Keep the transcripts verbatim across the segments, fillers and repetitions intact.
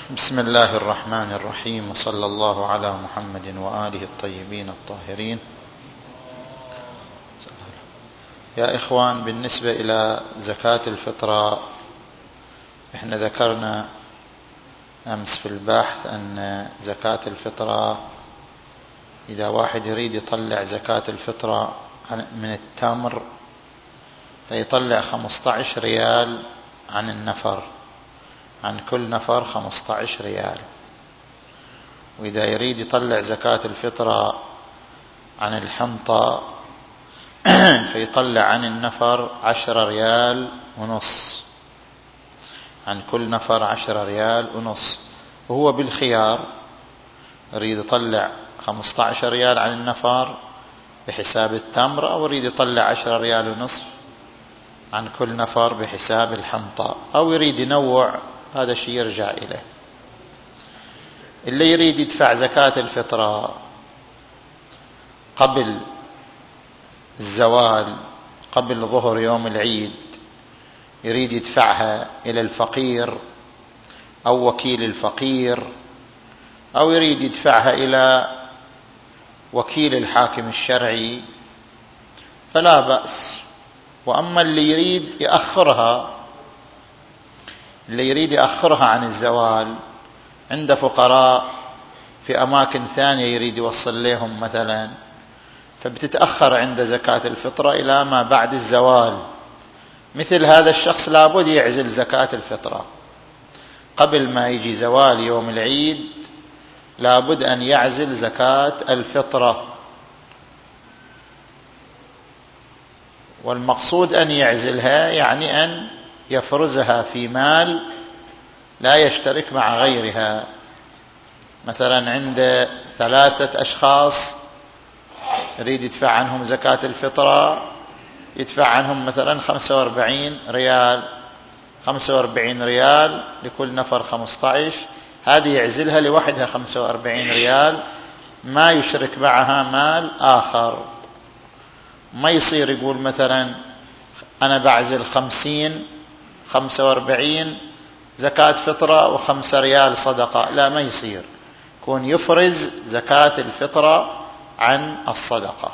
بسم الله الرحمن الرحيم، وصلى الله على محمد وآله الطيبين الطاهرين. يا إخوان، بالنسبة إلى زكاة الفطرة، إحنا ذكرنا أمس في البحث أن زكاة الفطرة إذا واحد يريد يطلع زكاة الفطرة من التمر فيطلع خمسة عشر ريال عن النفر، عن كل نفر خمسة عشر ريال. وإذا يريد يطلع زكاة الفطرة عن الحنطة فيطلع عن النفر عشرة ريال ونص، عن كل نفر عشرة ريال ونص. وهو بالخيار، يريد يطلع خمسة عشر ريال عن النفر بحساب التمر، أو يريد يطلع عشرة ريال ونصف عن كل نفر بحساب الحنطة، أو يريد ينوع. هذا شيء يرجع إليه. اللي يريد يدفع زكاة الفطرة قبل الزوال، قبل ظهر يوم العيد، يريد يدفعها إلى الفقير أو وكيل الفقير، أو يريد يدفعها إلى وكيل الحاكم الشرعي، فلا بأس. وأما اللي يريد يأخرها، اللي يريد يأخرها عن الزوال، عند فقراء في أماكن ثانية يريد يوصل لهم مثلا، فبتتأخر عند زكاة الفطرة إلى ما بعد الزوال. مثل هذا الشخص لابد يعزل زكاة الفطرة قبل ما يجي زوال يوم العيد، لابد أن يعزل زكاة الفطرة. والمقصود أن يعزلها يعني أن يفرزها في مال لا يشترك مع غيرها. مثلا عند ثلاثة أشخاص يريد يدفع عنهم زكاة الفطرة، يدفع عنهم مثلا خمسة وأربعين ريال، خمسة وأربعين ريال لكل نفر خمسة عشر، هذه يعزلها لوحدها خمسة وأربعين ريال، ما يشرك معها مال آخر. ما يصير يقول مثلا أنا بعزل خمسين خمسة وأربعين زكاة فطرة وخمسة ريال صدقة، لا، ما يصير. يكون يفرز زكاة الفطرة عن الصدقة.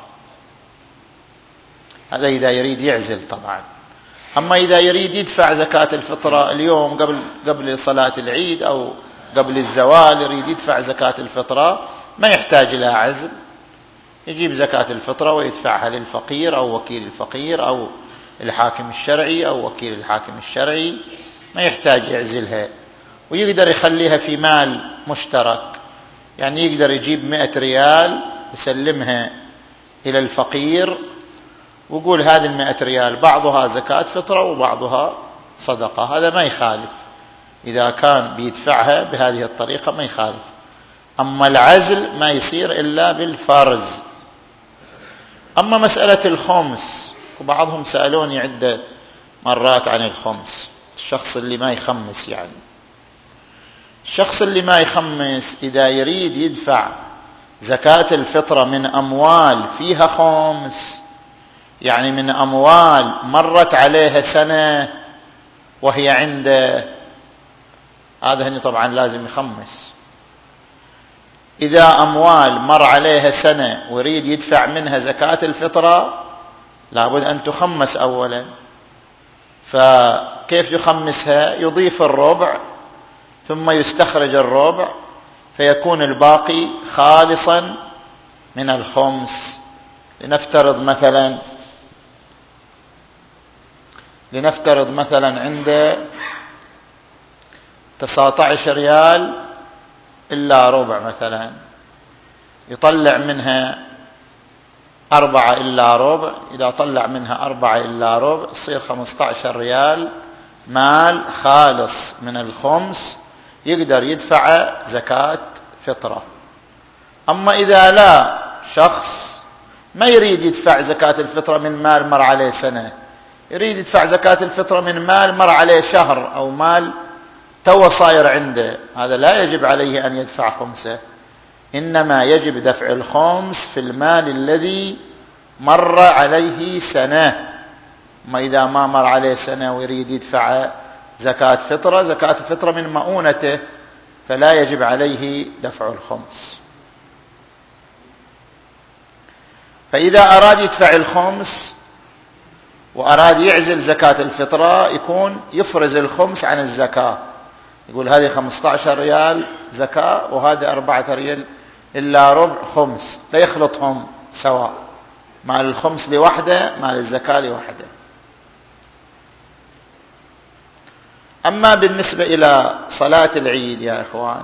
هذا إذا يريد يعزل طبعا. أما إذا يريد يدفع زكاة الفطرة اليوم قبل قبل صلاة العيد أو قبل الزوال، يريد يدفع زكاة الفطرة، ما يحتاج إلى عزل، يجيب زكاة الفطرة ويدفعها للفقير أو وكيل الفقير أو الحاكم الشرعي أو وكيل الحاكم الشرعي، ما يحتاج يعزلها. ويقدر يخليها في مال مشترك، يعني يقدر يجيب مئة ريال يسلمها إلى الفقير ويقول هذه المئة ريال بعضها زكاة فطرة وبعضها صدقة. هذا ما يخالف، إذا كان بيدفعها بهذه الطريقة ما يخالف. أما العزل ما يصير إلا بالفرز. أما مسألة الخمس، وبعضهم سألوني عدة مرات عن الخمس، الشخص اللي ما يخمس، يعني الشخص اللي ما يخمس إذا يريد يدفع زكاة الفطرة من أموال فيها خمس، يعني من أموال مرت عليها سنة وهي عنده، هذا هني طبعا لازم يخمس. إذا أموال مر عليها سنة ويريد يدفع منها زكاة الفطرة، لابد أن تخمس أولا. فكيف يخمسها؟ يضيف الربع ثم يستخرج الربع، فيكون الباقي خالصا من الخمس. لنفترض مثلا لنفترض مثلا عنده تسعة عشر ريال إلا ربع مثلا، يطلع منها أربعة إلا ربع. إذا طلع منها أربعة إلا ربع يصير خمسة عشر ريال مال خالص من الخمس، يقدر يدفع زكاة فطرة. أما إذا لا، شخص ما يريد يدفع زكاة الفطرة من مال مر عليه سنة، يريد يدفع زكاة الفطرة من مال مر عليه شهر أو مال تو صاير عنده، هذا لا يجب عليه أن يدفع خمسة، إنما يجب دفع الخمس في المال الذي مر عليه سنة. ما إذا ما مر عليه سنة ويريد يدفع زكاة فطرة، زكاة الفطرة من مؤونته، فلا يجب عليه دفع الخمس. فإذا أراد يدفع الخمس وأراد يعزل زكاة الفطرة يكون يفرز الخمس عن الزكاة، يقول هذه خمسة عشر ريال زكاة وهذه أربعة ريال إلا ربع خمس، لا يخلطهم سواء، مال الخمس لوحده مال الزكاة لوحده. أما بالنسبة إلى صلاة العيد يا إخوان،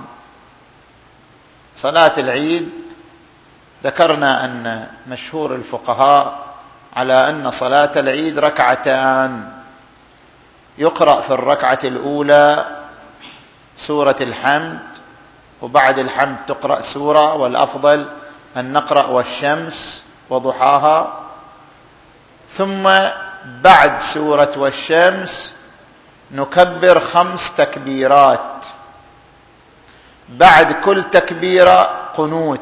صلاة العيد ذكرنا أن مشهور الفقهاء على أن صلاة العيد ركعتان، يقرأ في الركعة الأولى سورة الحمد، وبعد الحمد تقرأ سورة، والأفضل أن نقرأ والشمس وضحاها، ثم بعد سورة والشمس نكبر خمس تكبيرات، بعد كل تكبيرة قنوت،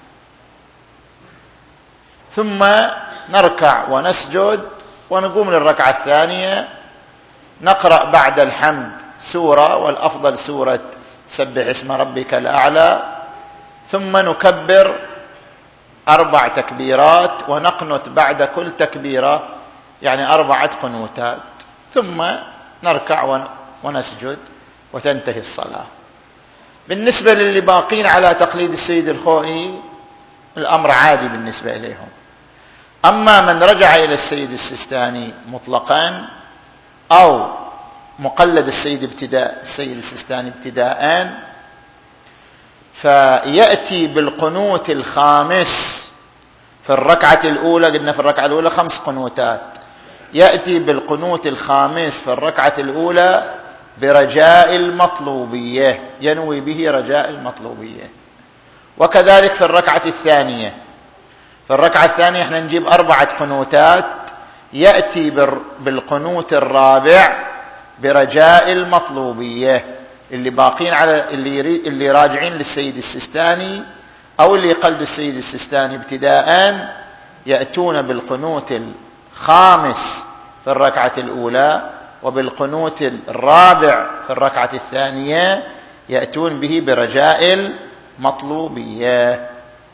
ثم نركع ونسجد ونقوم للركعة الثانية، نقرأ بعد الحمد سورة، والأفضل سورة سبح اسم ربك الأعلى، ثم نكبر أربع تكبيرات ونقنت بعد كل تكبيرة، يعني أربعة قنوتات، ثم نركع ونسجد وتنتهي الصلاة. بالنسبة للي باقين على تقليد السيد الخوئي الأمر عادي بالنسبة إليهم. أما من رجع إلى السيد السيستاني مطلقا أو مقلد السيد ابتداء السيد السيستاني ابتداء، فيأتي بالقنوت الخامس في الركعة الأولى، قلنا في الركعة الأولى خمس قنوتات، يأتي بالقنوت الخامس في الركعة الأولى برجاء المطلوبية، ينوي به رجاء المطلوبية. وكذلك في الركعة الثانية، في الركعة الثانية احنا نجيب أربعة قنوتات، يأتي بالقنوت الرابع برجاء المطلوبية. اللي باقين على اللي اللي راجعين للسيد السيستاني أو اللي يقلدوا السيد السيستاني ابتداء يأتون بالقنوت الخامس في الركعة الأولى، وبالقنوت الرابع في الركعة الثانية يأتون به برجاء المطلوبية.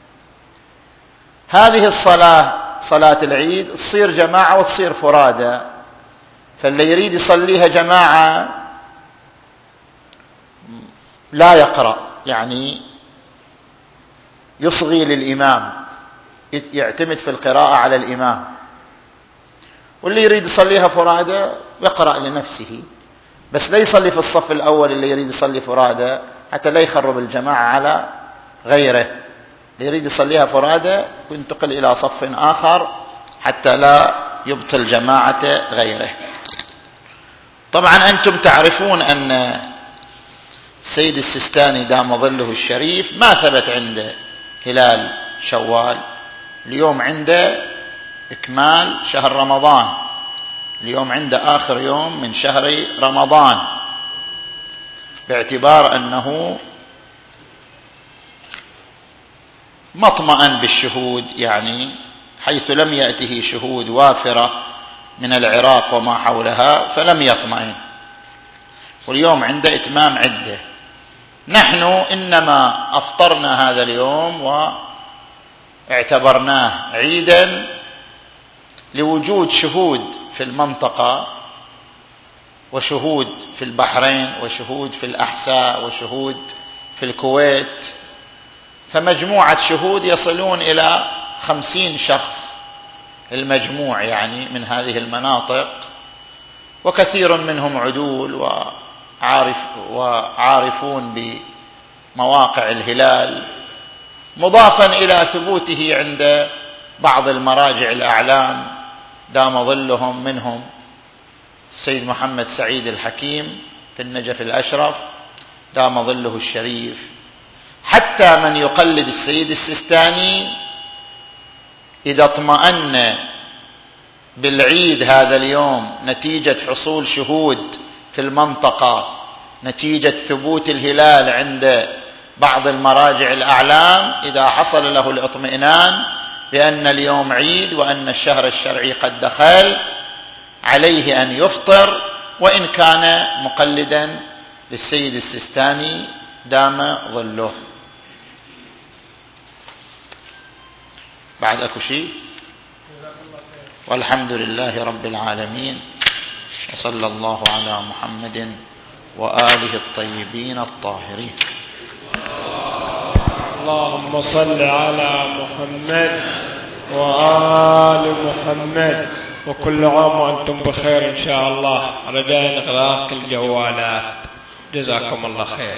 هذه الصلاة صلاة العيد تصير جماعة وتصير فرادى، فاللي يريد يصليها جماعة لا يقرأ، يعني يصغي للإمام، يعتمد في القراءة على الإمام، واللي يريد يصليها فرادى يقرأ لنفسه، بس لا يصلي في الصف الأول اللي يريد يصلي فرادى حتى لا يخرب الجماعة على غيره. اللي يريد يصليها فرادى ينتقل إلى صف آخر حتى لا يبطل جماعة غيره. طبعا أنتم تعرفون أن السيد السيستاني دام ظله الشريف ما ثبت عنده هلال شوال، اليوم عنده إكمال شهر رمضان، اليوم عنده آخر يوم من شهر رمضان، باعتبار أنه مطمئن بالشهود، يعني حيث لم يأته شهود وافرة من العراق وما حولها فلم يطمئن، واليوم عنده إتمام عدة. نحن إنما أفطرنا هذا اليوم واعتبرناه عيدا لوجود شهود في المنطقة، وشهود في البحرين، وشهود في الأحساء، وشهود في الكويت، فمجموعة شهود يصلون إلى خمسين شخص المجموع يعني من هذه المناطق، وكثير منهم عدول وعارف وعارفون بمواقع الهلال، مضافا إلى ثبوته عند بعض المراجع الأعلام دام ظلهم، منهم السيد محمد سعيد الحكيم في النجف الأشرف دام ظله الشريف. حتى من يقلد السيد السيستاني إذا اطمأن بالعيد هذا اليوم نتيجة حصول شهود في المنطقة، نتيجة ثبوت الهلال عند بعض المراجع الأعلام، إذا حصل له الاطمئنان بأن اليوم عيد وأن الشهر الشرعي قد دخل، عليه أن يفطر وإن كان مقلدا للسيد السيستاني دام ظله. بعد أكو شيء؟ والحمد لله رب العالمين، وصلى الله على محمد وآله الطيبين الطاهرين. اللهم صل على محمد وآل محمد، وكل عام وأنتم بخير إن شاء الله. رجاء إغلاق الجوالات، جزاكم الله خير.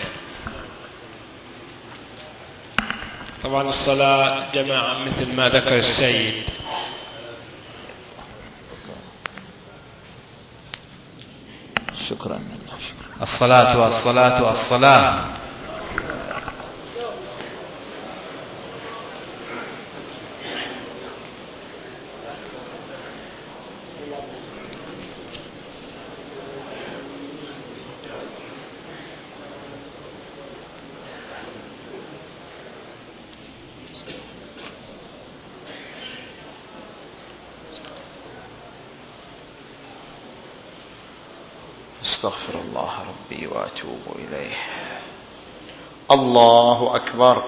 طبعا الصلاة جماعة مثل ما ذكر السيد. شكرا. الصلاة والصلاة والسلام استغفر الله ربي وأتوب إليه. الله أكبر.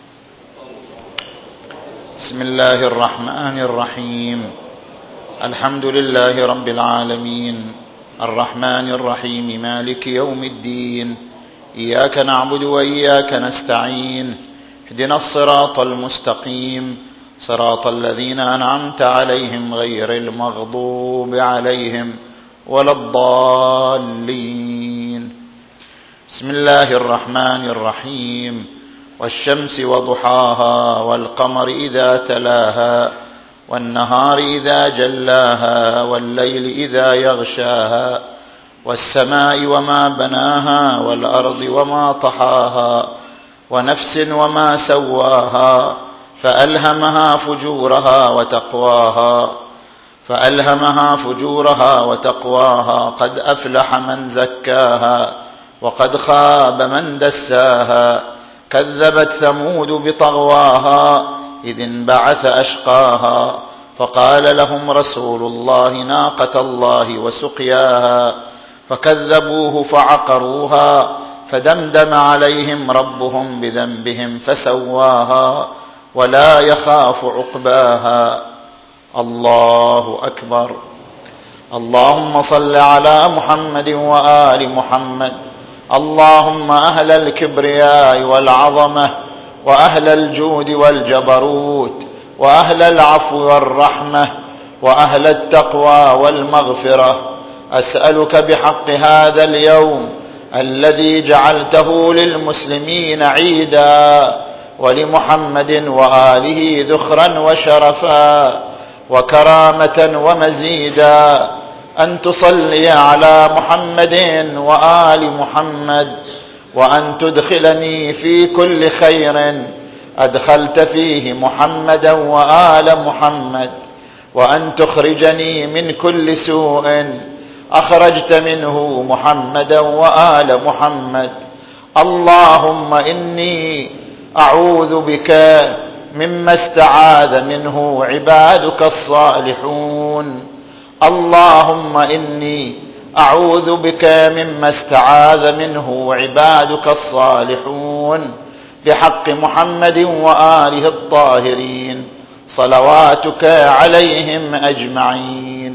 بسم الله الرحمن الرحيم. الحمد لله رب العالمين، الرحمن الرحيم، مالك يوم الدين، إياك نعبد وإياك نستعين، اهدنا الصراط المستقيم، صراط الذين أنعمت عليهم غير المغضوب عليهم ولا الضالين. بسم الله الرحمن الرحيم. والشمس وضحاها، والقمر إذا تلاها، والنهار إذا جلاها، والليل إذا يغشاها، والسماء وما بناها، والأرض وما طحاها، ونفس وما سواها، فألهمها فجورها وتقواها فألهمها فجورها وتقواها قد أفلح من زكاها وقد خاب من دساها. كذبت ثمود بطغواها إذ انبعث أشقاها فقال لهم رسول الله ناقة الله وسقياها فكذبوه فعقروها فدمدم عليهم ربهم بذنبهم فسواها ولا يخاف عقباها. الله أكبر. اللهم صل على محمد وآل محمد. اللهم أهل الكبرياء والعظمة، وأهل الجود والجبروت، وأهل العفو والرحمة، وأهل التقوى والمغفرة، أسألك بحق هذا اليوم الذي جعلته للمسلمين عيدا ولمحمد وآله ذخرا وشرفا وكرامة ومزيدا، أن تصلي على محمد وآل محمد، وأن تدخلني في كل خير أدخلت فيه محمدا وآل محمد، وأن تخرجني من كل سوء أخرجت منه محمدا وآل محمد. اللهم إني أعوذ بك مما استعاذ منه عبادك الصالحون. اللهم إني أعوذ بك مما استعاذ منه عبادك الصالحون بحق محمد وآله الطاهرين صلواتك عليهم أجمعين.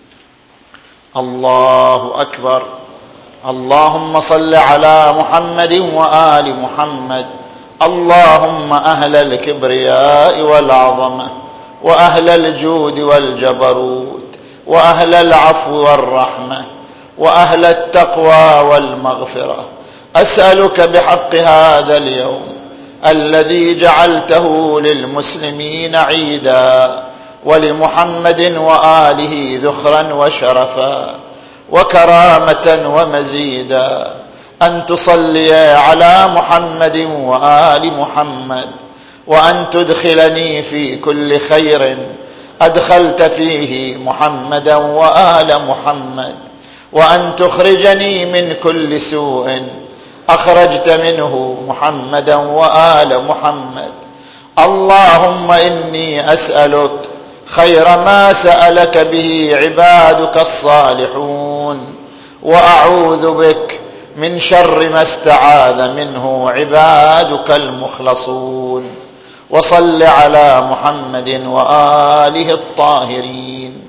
الله أكبر. اللهم صل على محمد وآل محمد. اللهم أهل الكبرياء والعظمة، وأهل الجود والجبروت، وأهل العفو والرحمة، وأهل التقوى والمغفرة، أسألك بحق هذا اليوم الذي جعلته للمسلمين عيدا ولمحمد وآله ذخرا وشرفا وكرامة ومزيدا، أن تصلي على محمد وآل محمد، وأن تدخلني في كل خير أدخلت فيه محمدا وآل محمد، وأن تخرجني من كل سوء أخرجت منه محمدا وآل محمد. اللهم إني أسألك خير ما سألك به عبادك الصالحون، وأعوذ بك من شر ما استعاذ منه عبادك المخلصون. وصل على محمد وآله الطاهرين.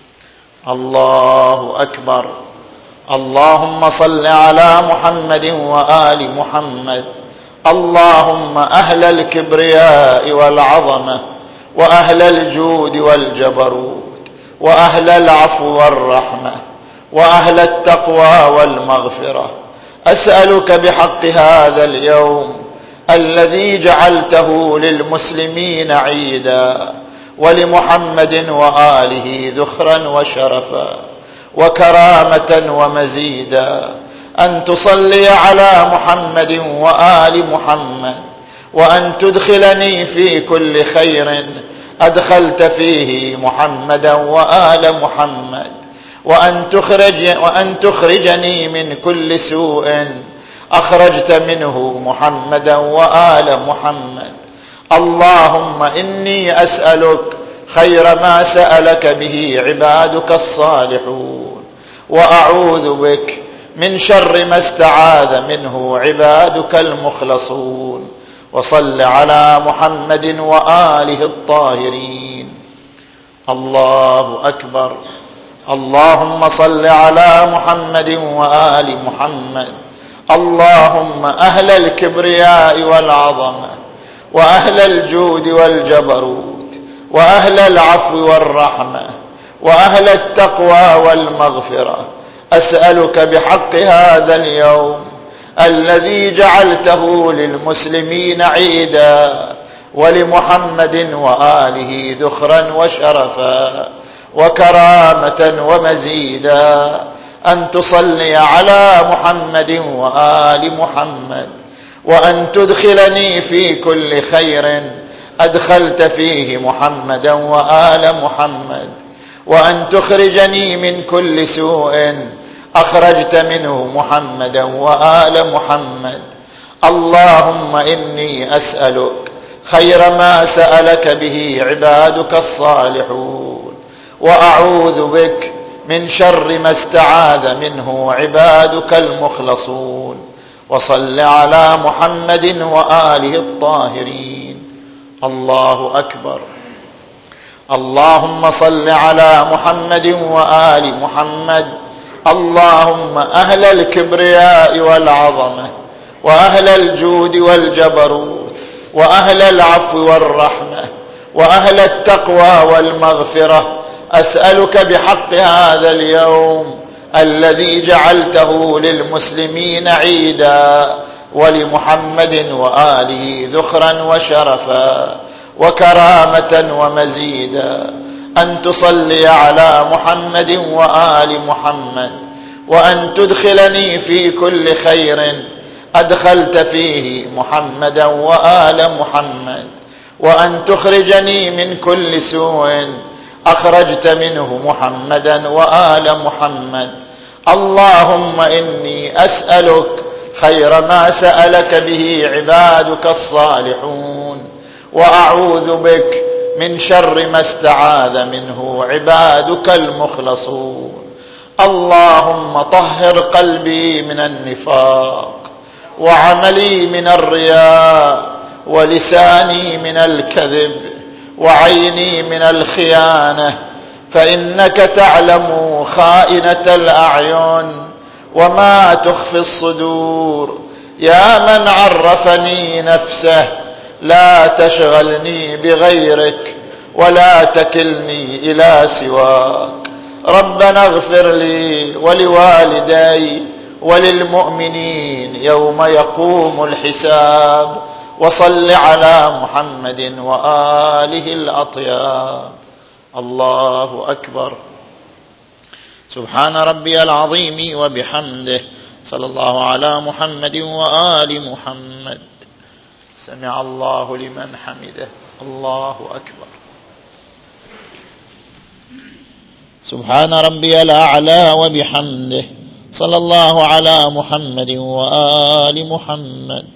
الله أكبر. اللهم صل على محمد وآل محمد. اللهم أهل الكبرياء والعظمة وأهل الجود والجبروت وأهل العفو والرحمة وأهل التقوى والمغفرة، أسألك بحق هذا اليوم الذي جعلته للمسلمين عيدا ولمحمد وآله ذخرا وشرفا وكرامة ومزيدا، أن تصلي على محمد وآل محمد، وأن تدخلني في كل خير أدخلت فيه محمدا وآل محمد، وأن تخرج وأن تخرجني من كل سوء أخرجت منه محمدا وآل محمد. اللهم إني أسألك خير ما سألك به عبادك الصالحون، وأعوذ بك من شر ما استعاذ منه عبادك المخلصون. وصل على محمد وآله الطاهرين. الله أكبر. اللهم صل على محمد وآل محمد. اللهم أهل الكبرياء والعظمة وأهل الجود والجبروت وأهل العفو والرحمة وأهل التقوى والمغفرة، أسألك بحق هذا اليوم الذي جعلته للمسلمين عيدا ولمحمد وآله ذخرا وشرفا وكرامة ومزيدا، أن تصلي على محمد وآل محمد، وأن تدخلني في كل خير أدخلت فيه محمدا وآل محمد، وأن تخرجني من كل سوء أخرجت منه محمدا وآل محمد. اللهم إني أسألك خير ما سألك به عبادك الصالحون، وأعوذ بك من شر ما استعاذ منه عبادك المخلصون. وصل على محمد وآله الطاهرين. الله أكبر. اللهم صل على محمد وآل محمد. اللهم أهل الكبرياء والعظمة وأهل الجود والجبروت وأهل العفو والرحمة وأهل التقوى والمغفرة، أسألك بحق هذا اليوم الذي جعلته للمسلمين عيدا ولمحمد وآله ذخرا وشرفا وكرامة ومزيدا، أن تصلي على محمد وآل محمد، وأن تدخلني في كل خير أدخلت فيه محمدا وآل محمد، وأن تخرجني من كل سوء أخرجت منه محمدا وآل محمد. اللهم إني أسألك خير ما سألك به عبادك الصالحون، وأعوذ بك من شر ما استعاذ منه عبادك المخلصون. اللهم طهر قلبي من النفاق، وعملي من الرياء، ولساني من الكذب، وعيني من الخيانة، فإنك تعلم خائنة الأعين وما تخفي الصدور. يا من عرفني نفسه لا تشغلني بغيرك ولا تكلني إلى سواك. ربنا اغفر لي ولوالدي وللمؤمنين يوم يقوم الحساب. وصل على محمد وآله الأطياب. الله أكبر. سبحان ربي العظيم وبحمده. صلى الله على محمد وآل محمد. سمع الله لمن حمده. الله أكبر. سبحان ربي الأعلى وبحمده. صلى الله على محمد وآل محمد.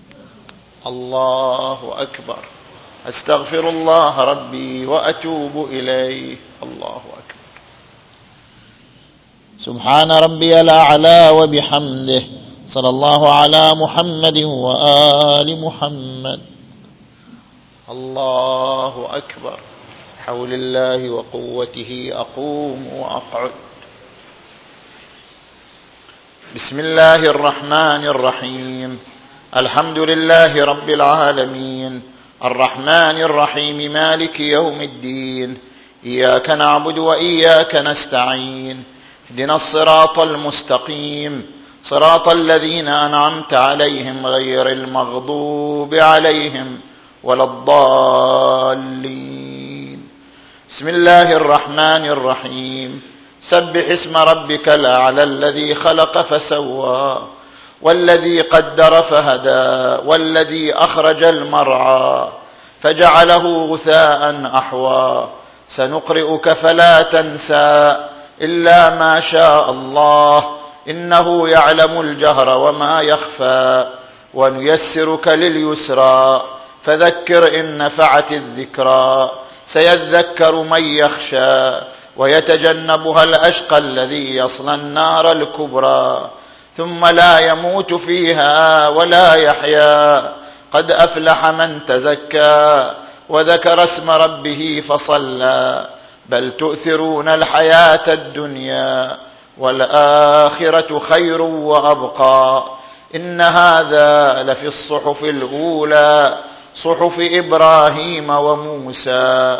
الله أكبر. أستغفر الله ربي وأتوب إليه. الله أكبر. سبحان ربي الأعلى وبحمده. صلى الله على محمد وآل محمد. الله أكبر. حول الله وقوته أقوم وأقعد. بسم الله الرحمن الرحيم. الحمد لله رب العالمين الرحمن الرحيم مالك يوم الدين. إياك نعبد وإياك نستعين. اهدنا الصراط المستقيم صراط الذين أنعمت عليهم غير المغضوب عليهم ولا الضالين. بسم الله الرحمن الرحيم. سبح اسم ربك الأعلى الذي خلق فسوى والذي قدر فهدى والذي أخرج المرعى فجعله غثاء أحوى. سنقرئك فلا تنسى إلا ما شاء الله إنه يعلم الجهر وما يخفى. ونيسرك لليسرى فذكر إن نفعت الذكرى. سيذكر من يخشى ويتجنبها الأشقى الذي يصلى النار الكبرى ثم لا يموت فيها ولا يحيا. قد أفلح من تزكى وذكر اسم ربه فصلى. بل تؤثرون الحياة الدنيا والآخرة خير وأبقى. إن هذا لفي الصحف الأولى صحف إبراهيم وموسى.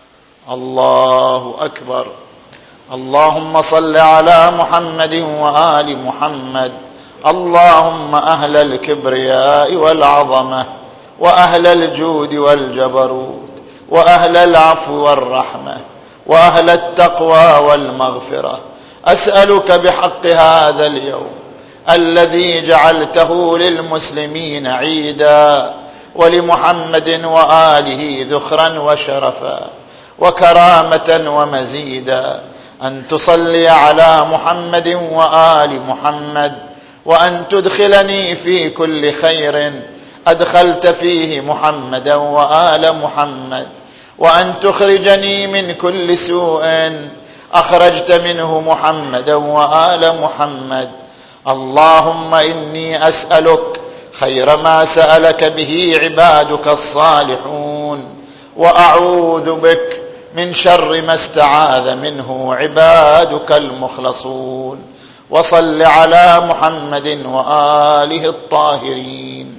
الله أكبر. اللهم صل على محمد وآل محمد. اللهم أهل الكبرياء والعظمة وأهل الجود والجبروت وأهل العفو والرحمة وأهل التقوى والمغفرة، أسألك بحق هذا اليوم الذي جعلته للمسلمين عيدا ولمحمد وآله ذخرا وشرفا وكرامة ومزيدا، أن تصلي على محمد وآل محمد، وأن تدخلني في كل خير أدخلت فيه محمدا وآل محمد، وأن تخرجني من كل سوء أخرجت منه محمدا وآل محمد. اللهم إني أسألك خير ما سألك به عبادك الصالحون، وأعوذ بك من شر ما استعاذ منه عبادك المخلصون. وصل على محمد وآله الطاهرين.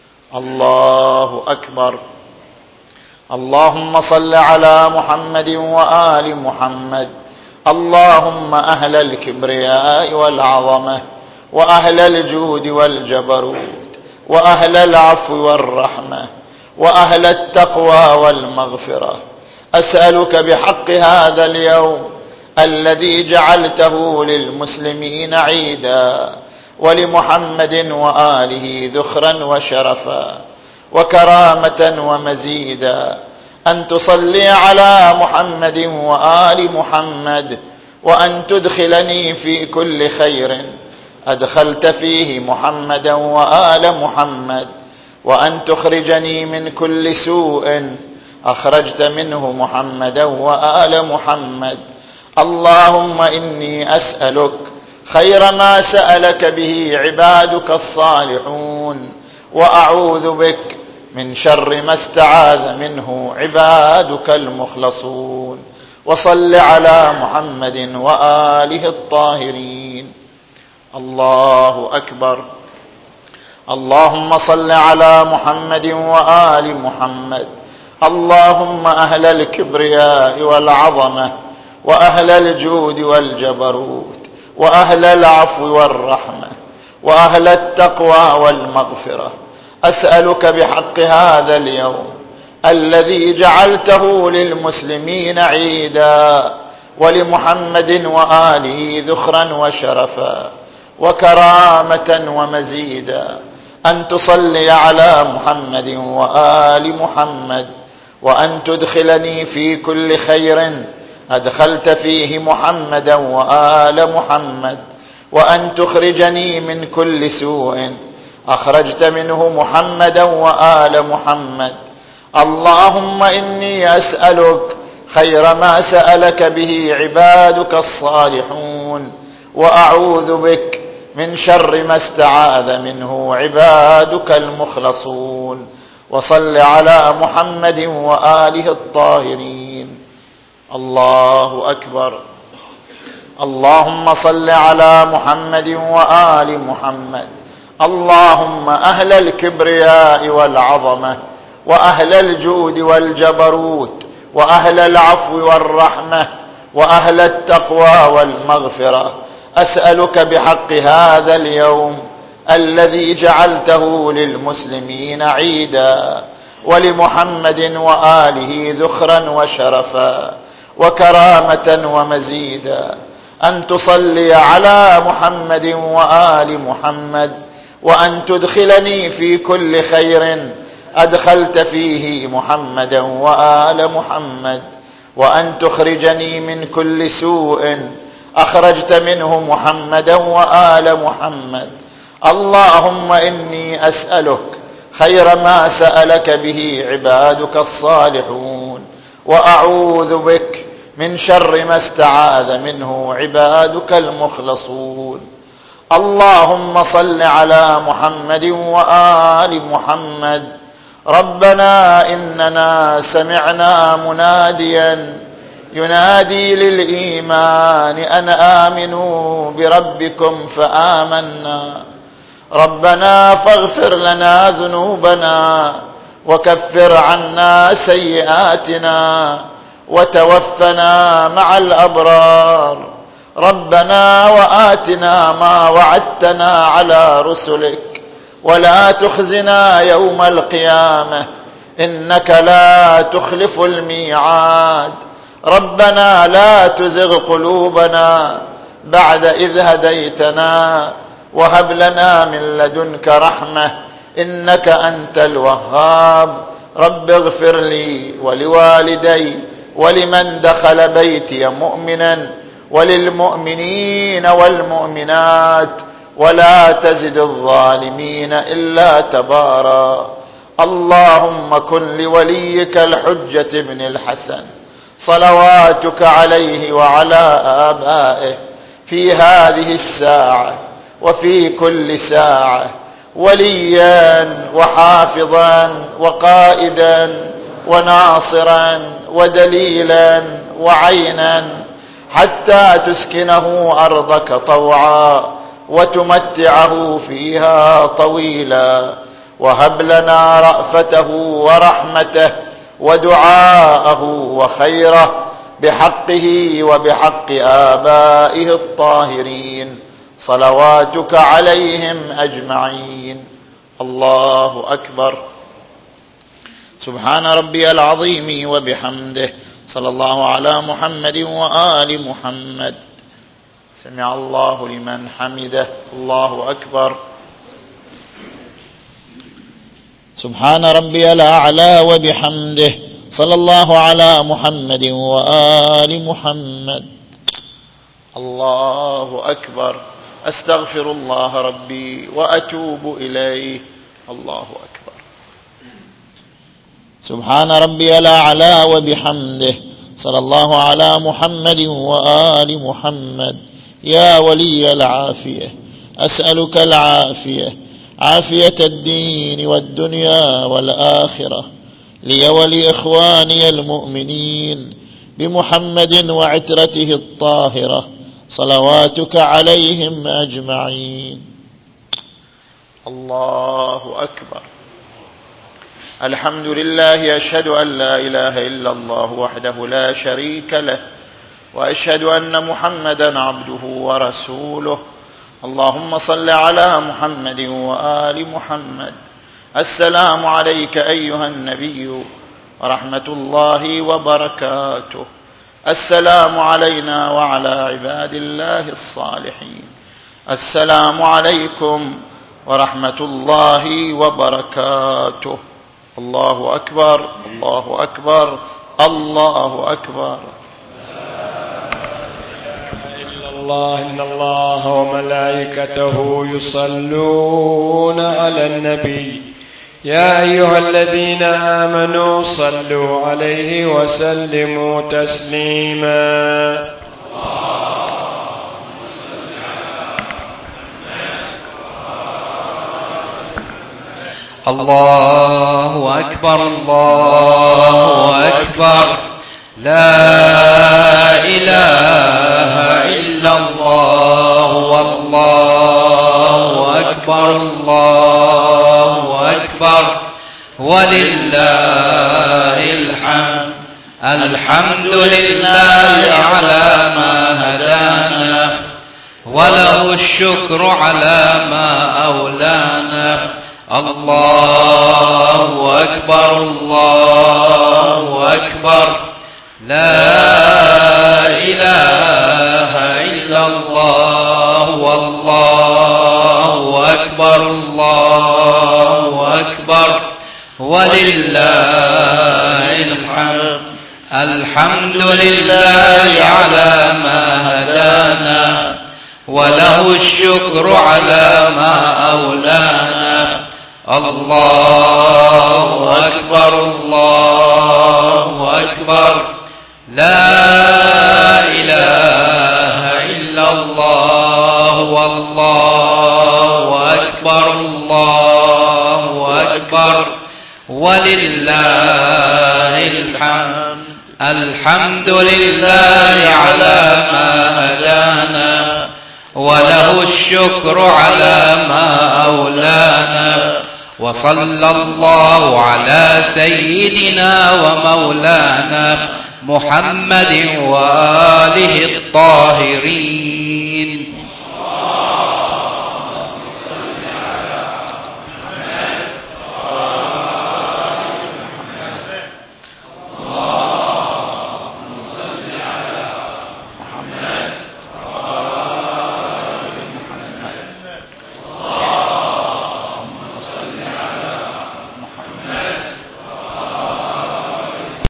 الله أكبر. اللهم صل على محمد وآل محمد. اللهم أهل الكبرياء والعظمة وأهل الجود والجبروت وأهل العفو والرحمة وأهل التقوى والمغفرة، أسألك بحق هذا اليوم الذي جعلته للمسلمين عيدا ولمحمد وآله ذخرا وشرفا وكرامة ومزيدا، أن تصلي على محمد وآل محمد، وأن تدخلني في كل خير أدخلت فيه محمدا وآل محمد، وأن تخرجني من كل سوء أخرجت منه محمدا وآل محمد. اللهم إني أسألك خير ما سألك به عبادك الصالحون، وأعوذ بك من شر ما استعاذ منه عبادك المخلصون. وصل على محمد وآله الطاهرين. الله أكبر. اللهم صل على محمد وآل محمد. اللهم أهل الكبرياء والعظمة وأهل الجود والجبروت وأهل العفو والرحمة وأهل التقوى والمغفرة، أسألك بحق هذا اليوم الذي جعلته للمسلمين عيدا ولمحمد وآله ذخرا وشرفا وكرامة ومزيدا، أن تصلي على محمد وآل محمد، وأن تدخلني في كل خير أدخلت فيه محمدا وآل محمد، وأن تخرجني من كل سوء أخرجت منه محمدا وآل محمد. اللهم إني أسألك خير ما سألك به عبادك الصالحون، وأعوذ بك من شر ما استعاذ منه عبادك المخلصون. وصل على محمد وآله الطاهرين. الله أكبر. اللهم صل على محمد وآل محمد. اللهم أهل الكبرياء والعظمة وأهل الجود والجبروت وأهل العفو والرحمة وأهل التقوى والمغفرة، أسألك بحق هذا اليوم الذي جعلته للمسلمين عيدا ولمحمد وآله ذخرا وشرفا وكرامة ومزيدا، أن تصلي على محمد وآل محمد، وأن تدخلني في كل خير أدخلت فيه محمدا وآل محمد، وأن تخرجني من كل سوء أخرجت منه محمدا وآل محمد. اللهم إني أسألك خير ما سألك به عبادك الصالحون، وأعوذ بك من شر ما استعاذ منه عبادك المخلصون. اللهم صل على محمد وآل محمد. ربنا إننا سمعنا مناديا ينادي للإيمان أن آمنوا بربكم فآمنا، ربنا فاغفر لنا ذنوبنا وكفر عنا سيئاتنا وتوفنا مع الأبرار، ربنا وآتنا ما وعدتنا على رسلك ولا تخزنا يوم القيامة إنك لا تخلف الميعاد. ربنا لا تزغ قلوبنا بعد إذ هديتنا وهب لنا من لدنك رحمة إنك أنت الوهاب. رب اغفر لي ولوالدي ولمن دخل بيتي مؤمنا وللمؤمنين والمؤمنات ولا تزد الظالمين إلا تبارا. اللهم كن لوليك الحجة بن الحسن صلواتك عليه وعلى آبائه في هذه الساعة وفي كل ساعة وليا وحافظا وقائدا وناصرا ودليلا وعينا، حتى تسكنه أرضك طوعا وتمتعه فيها طويلا، وهب لنا رأفته ورحمته ودعاءه وخيره بحقه وبحق آبائه الطاهرين صلواتك عليهم أجمعين. الله أكبر. سبحان ربي العظيم وبحمده. صلى الله على محمد وآل محمد. سمع الله لمن حمده. الله أكبر. سبحان ربي الأعلى وبحمده. صلى الله على محمد وآل محمد. الله أكبر. أستغفر الله ربي وأتوب إليه. الله أكبر. سبحان ربي الأعلى وبحمده. صلى الله على محمد وآل محمد. يا ولي العافية أسألك العافية، عافية الدين والدنيا والآخرة، لي ولإخواني المؤمنين بمحمد وعترته الطاهرة صلواتك عليهم أجمعين. الله أكبر. الحمد لله. أشهد أن لا إله إلا الله وحده لا شريك له، وأشهد أن محمدا عبده ورسوله. اللهم صل على محمد وآل محمد. السلام عليك أيها النبي ورحمة الله وبركاته. السلام علينا وعلى عباد الله الصالحين. السلام عليكم ورحمة الله وبركاته. الله أكبر. الله أكبر. الله أكبر. الله إن الله وملائكته يصلون على النبي يا أيها الذين آمنوا صلوا عليه وسلموا تسليما. الله أكبر الله أكبر لا إله إلا الله والله أكبر الله أكبر ولله الحمد الحمد لله على ما هدانا وله الشكر على ما أولانا الله أكبر الله أكبر لا إله إلا الله والله أكبر الله أكبر ولله الحمد الحمد لله على ما هدانا وله الشكر على ما أولانا الله أكبر الله أكبر لا إله إلا الله والله أكبر الله أكبر ولله الحمد الحمد لله على ما هدانا وله الشكر على ما أولانا وصلى الله على سيدنا ومولانا محمد وآله الطاهرين